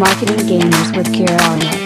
Marketing Gamers with Kira Elliott.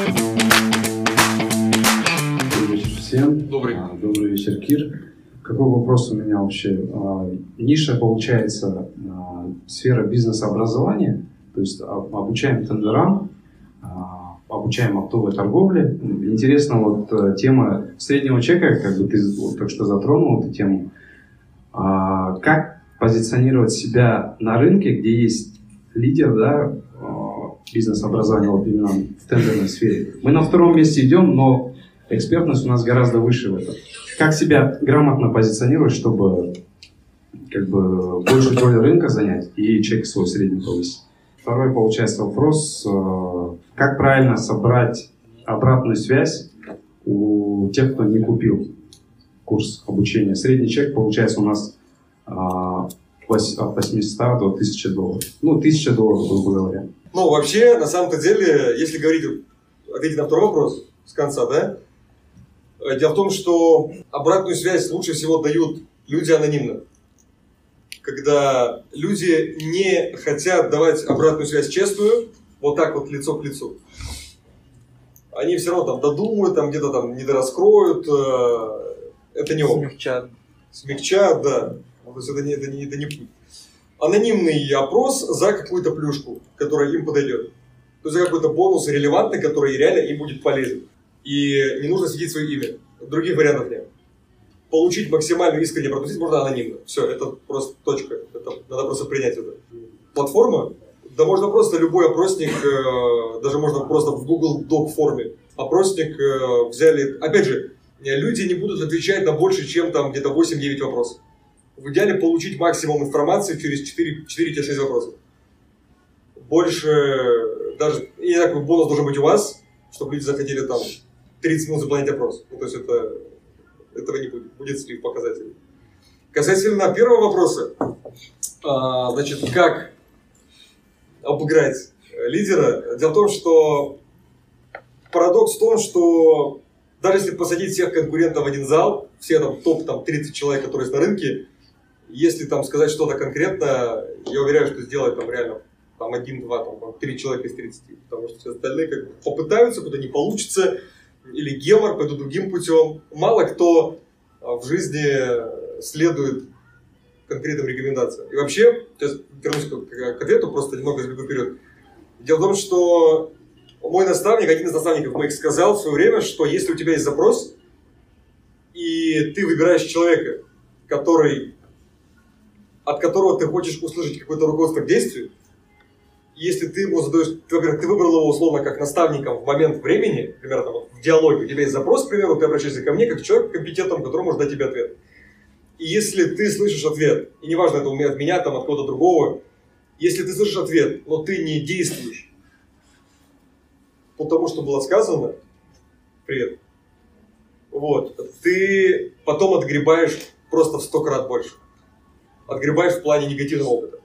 Добрый вечер всем. Добрый вечер, Кир. Какой вопрос у меня вообще? Ниша, получается, сфера бизнес-образования, то есть обучаем тендерам, обучаем оптовой торговле. Интересна вот тема среднего чека, как бы ты вот только что затронул эту тему. Как позиционировать себя на рынке, где есть лидер, да, бизнес-образования вот именно в тендерной сфере. Мы на втором месте идем, но экспертность у нас гораздо выше в этом. Как себя грамотно позиционировать, чтобы как бы большую долю рынка занять и чек свой средний повысить? Второй, получается, вопрос, как правильно собрать обратную связь у тех, кто не купил курс обучения. Средний чек, получается, у нас от 800 до 1000 долларов. Ну, 1000 долларов, грубо говоря. Ну, вообще, на самом-то деле, если говорить, ответить на второй вопрос с конца, да? Дело в том, что обратную связь лучше всего дают люди анонимно. Когда люди не хотят давать обратную связь честную, вот так вот лицо к лицу. Они все равно там додумают, там где-то там недораскроют. Это не опыт. Смягчат, да. То есть это не путь. Анонимный опрос за какую-то плюшку, которая им подойдет. То есть за какой-то бонус релевантный, который реально им будет полезен. И не нужно светить свое имя. Других вариантов нет. Получить максимальную искреннюю обратную связь можно анонимно. Все, это просто точка. Это, надо просто принять это. Платформа? Да можно просто любой опросник, даже можно просто в Google Doc форме. Опросник взяли. Опять же, люди не будут отвечать на больше, чем там где-то 8-9 вопросов. В идеале получить максимум информации через 4-6 вопросов. Больше, даже, не знаю, какой бонус должен быть у вас, чтобы люди захотели там 30 минут заполнять опрос. Ну, то есть этого не будет, будет слив показателей. Касательно первого вопроса, значит, как обыграть лидера. Дело в том, что парадокс в том, что даже если посадить всех конкурентов в один зал, все там топ-30 человек, которые есть на рынке, если там сказать что-то конкретно, я уверяю, что сделать там реально там 1, 2, там 3 человека из 30. Потому что все остальные как бы попытаются, куда не получится, или гемор, пойдут другим путем. Мало кто в жизни следует конкретным рекомендациям. И вообще, сейчас вернусь к ответу, просто немного забегу вперед. Дело в том, что мой наставник, один из наставников моих сказал в свое время, что если у тебя есть запрос, и ты выбираешь человека, от которого ты хочешь услышать какое-то руководство к действию, если ты ему задаешь, во-первых, ты выбрал его условно как наставником в момент времени, например, там, в диалоге, у тебя есть запрос, к примеру, ты обращаешься ко мне как человек компетентному, который может дать тебе ответ. И если ты слышишь ответ, и неважно, это от меня, там, от кого-то другого, если ты слышишь ответ, но ты не действуешь по тому, что было сказано, привет, вот, ты потом отгребаешь просто в 100 крат больше. Отгребаешь в плане негативного опыта.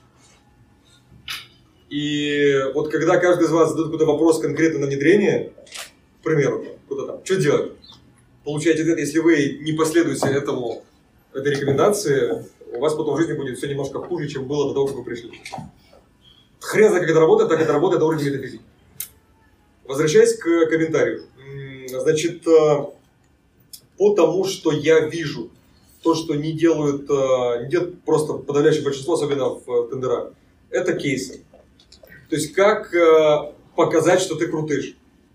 И вот когда каждый из вас задает какой-то вопрос конкретно на внедрение, к примеру, куда там, что делать? Получаете ответ, если вы не последуете этой рекомендации, у вас потом в жизни будет все немножко хуже, чем было до того, как вы пришли. Хрен знает, как это работает, так это работает на уровне метафизики. Возвращаясь к комментарию. Значит, по тому, что я вижу, то, что не делают просто подавляющее большинство, особенно в тендерах, это кейсы. То есть, как показать, что ты крутыш.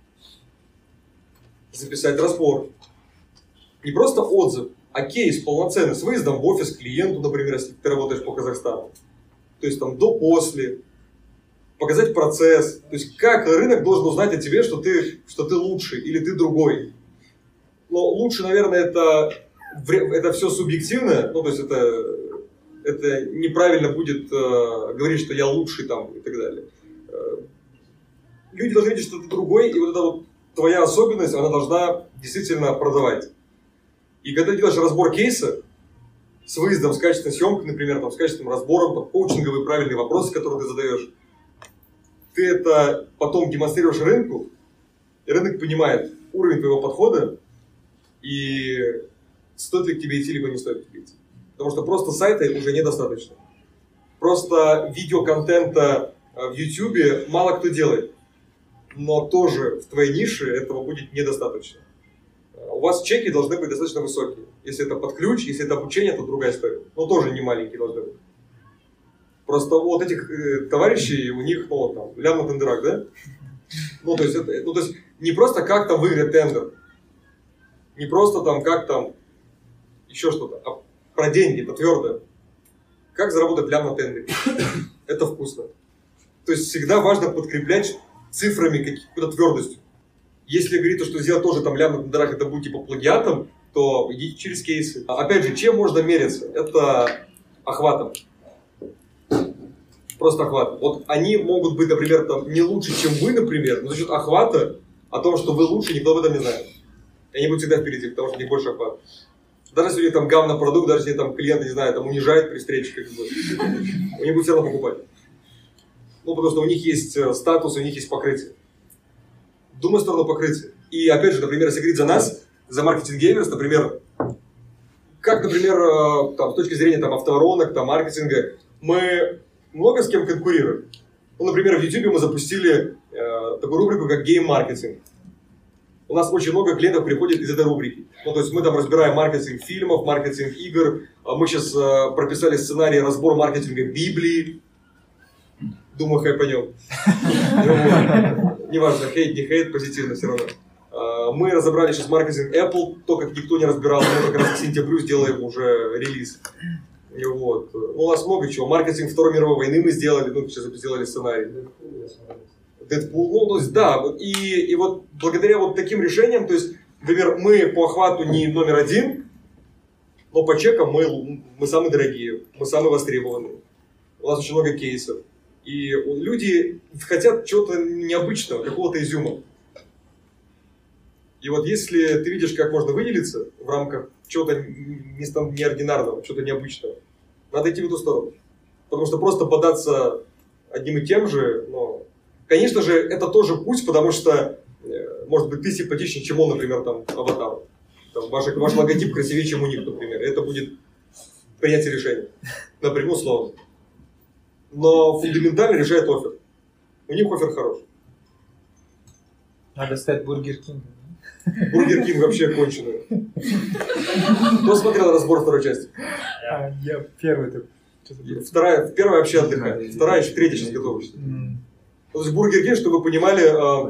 Записать разбор. Не просто отзыв, а кейс полноценный, с выездом в офис к клиенту, например, если ты работаешь по Казахстану. То есть, там, до-после. Показать процесс. То есть, как рынок должен узнать о тебе, что ты лучший или ты другой. Но лучше, наверное, это все субъективно, ну, то есть это неправильно будет говорить, что я лучший там и так далее. Люди должны видеть, что ты другой, и вот эта вот твоя особенность, она должна действительно продавать. И когда ты делаешь разбор кейса с выездом, с качественной съемкой, например, там, с качественным разбором, там, коучинговые правильные вопросы, которые ты задаешь, ты это потом демонстрируешь рынку, и рынок понимает уровень твоего подхода, и стоит ли к тебе идти, либо не стоит к тебе идти. Потому что просто сайта уже недостаточно. Просто видеоконтента в YouTube мало кто делает. Но тоже в твоей нише этого будет недостаточно. У вас чеки должны быть достаточно высокие. Если это под ключ, если это обучение, то другая история. Но тоже не маленькие должны быть. Просто вот этих товарищей, у них, ну, вот там, лям на тендерах, да? Ну, то есть не просто как там выиграть тендер, не просто там как там еще что-то, а про деньги, это твердое. Как заработать лям на тендере? Это вкусно. То есть всегда важно подкреплять цифрами, какой-то твердостью. Если говорить, что сделать тоже там лям на тендерах, это будет типа плагиатом, то идите через кейсы. Опять же, чем можно мериться? Это охватом. Просто охват. Вот они могут быть, например, там, не лучше, чем вы, например, но за счет охвата, о том, что вы лучше, никто об этом не знает. И они будут всегда впереди, потому что у них больше охвата. Даже если у них там говно продукт, даже если там клиент, не знаю, там унижает при встрече, как бы, у них будут все равно покупать. Ну, потому что у них есть статус, у них есть покрытие. Думаю, в сторону покрытия. И опять же, например, если говорить за нас, за Marketing Gamers, например, как, например, там, с точки зрения там, автоворонок, там, маркетинга, мы много с кем конкурируем. Ну, например, в YouTube мы запустили такую рубрику, как гейм-маркетинг. У нас очень много клиентов приходит из этой рубрики. Ну, то есть мы там разбираем маркетинг фильмов, маркетинг игр. Мы сейчас прописали сценарий разбор маркетинга Библии. Думаю, хайпанем. Неважно, хейт, не хейт, позитивно все равно. Мы разобрали сейчас маркетинг Apple, то, как никто не разбирал. Мы как раз к сентябрю сделаем уже релиз. Вот. Ну, у нас много чего. Маркетинг Второй мировой войны мы сделали, ну, сейчас сделали сценарий. Дэдпул, ну, то есть, да. И вот благодаря вот таким решениям, то есть, например, мы по охвату не номер один, но по чекам мы самые дорогие, мы самые востребованные. У нас очень много кейсов. И люди хотят чего-то необычного, какого-то изюма. И вот если ты видишь, как можно выделиться в рамках чего-то неординарного, чего-то необычного, надо идти в эту сторону. Потому что просто податься одним и тем же, ну, конечно же, это тоже путь, потому что, может быть, ты симпатичнее, чем он, например, там, аватар. Там, ваш логотип красивее, чем у них, например. Это будет принятие решения. Напрямую словом. Но фундаментально решает оффер. У них оффер хороший. Надо стать Бургер Кингом. Бургер Кинг вообще конченый. Кто смотрел разбор второй части? Я первый так. Первая вообще отдыхает. Вторая, еще третья сейчас готова. То есть Бургер Кинг, чтобы вы понимали,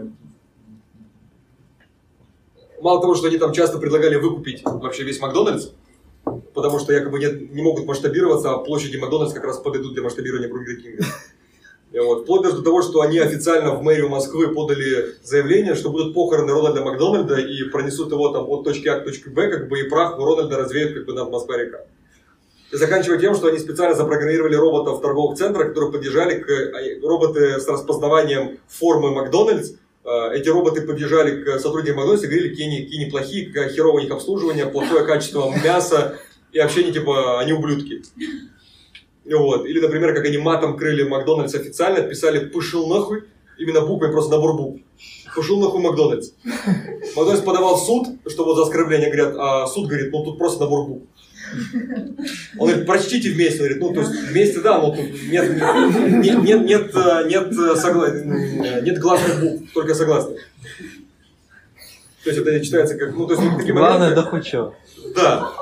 мало того, что они там часто предлагали выкупить вообще весь Макдональдс, потому что якобы не могут масштабироваться, а площади Макдональдс как раз подойдут для масштабирования Бургер Кинга. Вот. Вплоть даже до того, что они официально в мэрию Москвы подали заявление, что будут похороны Рональда Макдональда и пронесут его там от точки А к точке Б, как бы, и прах Рональда развеют как бы над Москва-река. И заканчивая тем, что они специально запрограммировали роботов в торговых центрах, которые подъезжали роботы с распознаванием формы Макдональдс. Эти роботы подъезжали к сотрудникам Макдональдса и говорили, какие неплохие, как херовое у них обслуживание, плохое качество мяса, и вообще они типа, они ублюдки. Вот. Или, например, как они матом крыли Макдональдс официально, писали «пошел нахуй», именно буквой, просто набор букв. «Пошел нахуй Макдональдс». Макдональдс подавал в суд, что вот за оскорбление говорят, а суд говорит, ну тут просто набор букв. Он говорит, прочтите вместе, он говорит, ну то есть вместе, да, но тут нет гласных букв, только согласных. То есть это читается как, ну то есть такие моменты. Главное, да хоть что. Да.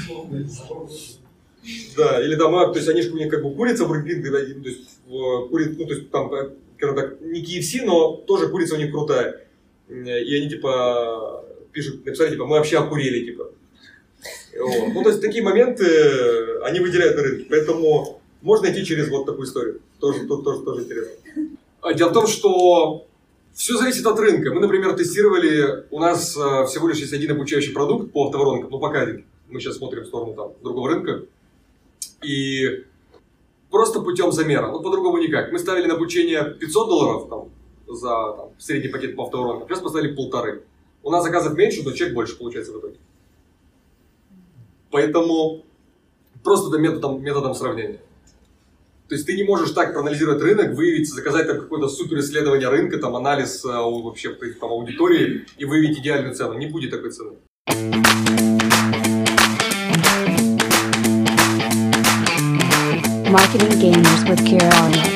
Да, или там, то есть они же у них как бы курица, бургер, то есть ну то есть там, скажем так, не KFC, но тоже курица у них крутая. И они типа написали, типа, мы вообще окурили, типа. Вот. Ну, то есть такие моменты, они выделяют на рынке, поэтому можно идти через вот такую историю, тоже интересно. Дело в том, что все зависит от рынка. Мы, например, тестировали, у нас всего лишь есть один обучающий продукт по автоворонкам, ну, пока один. Мы сейчас смотрим в сторону там, другого рынка. И просто путем замера, вот по-другому никак. Мы ставили на обучение $500 там, за там, средний пакет по автоворонкам, сейчас поставили 1,5. У нас заказов меньше, но чек больше получается в итоге. Поэтому просто это методом сравнения. То есть ты не можешь так проанализировать рынок, выявить, заказать там какое-то супер исследование рынка, там анализ вообще там, аудитории и выявить идеальную цену. Не будет такой цены. Marketing Gamers with Kira Elliott.